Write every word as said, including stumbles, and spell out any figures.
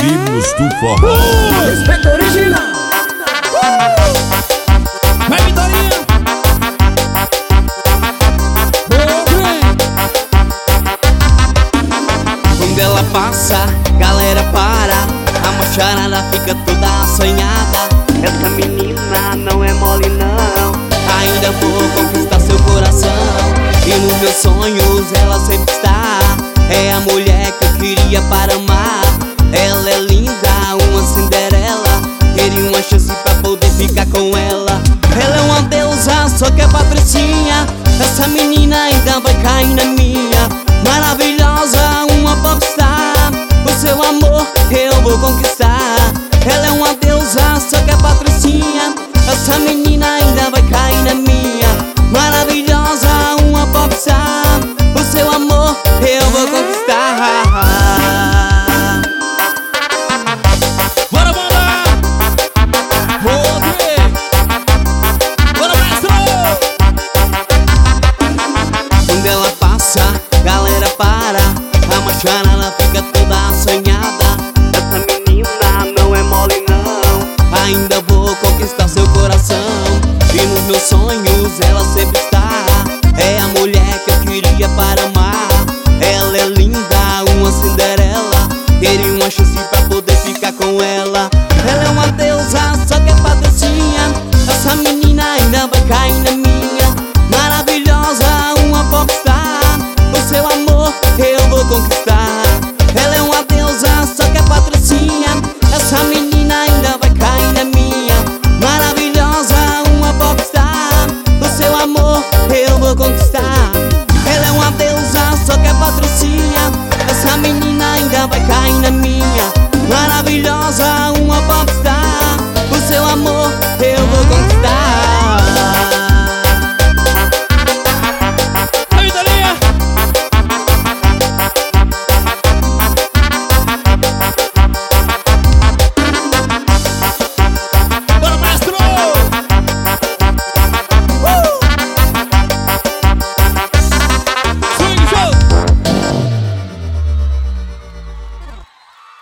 Primos do Forró. Uh, respeito original. Uh! Vai, Vidorinha. Quando ela passa, galera para, a macharada fica toda assanhada. Essa menina não é mole não, ainda vou conquistar seu coração. E nos meus sonhos ela sempre está, é a mulher que eu queria para amar. Ela é linda, uma Cinderela, queria uma chance pra poder ficar com ela. Ela é uma deusa, só que é patricinha, essa menina ainda vai cair na minha. Maravilhosa, uma popstar, o seu amor eu vou conquistar. Ela é uma deusa, só que é patricinha, essa menina ainda vai cair na minha. Maravilhosa, uma popstar, o seu amor eu vou conquistar. Bora, bora! Rodrigo! Bora, maestro! Quando ela passa, galera para, a macharada fica toda assanhada. Essa menina não é mole não, ainda vou conquistar seu coração. E nos meus sonhos ela sempre está, é a mulher que eu queria para amar. Ela é linda, uma Cinderela, queria uma chance pra poder ficar com ela. Ela é uma deusa, só que é patricinha, essa menina ainda vai cair na minha. Maravilhosa, uma popstar, o seu amor eu vou conquistar.